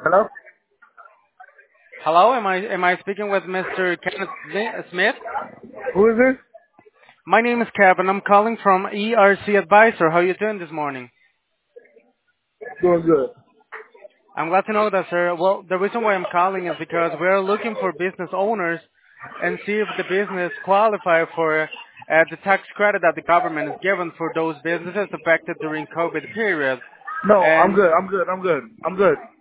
Hello? Hello, am I speaking with Mr. Kenneth Smith? Who is this? My name is Kevin. I'm calling from ERC Advisor. How are you doing this morning? Doing good. I'm glad to know that, sir. Well, the reason why I'm calling is because we're looking for business owners and see if the business qualify for the tax credit that the government is given for those businesses affected during COVID period. No, I'm And good. I'm good. I'm good. I'm good.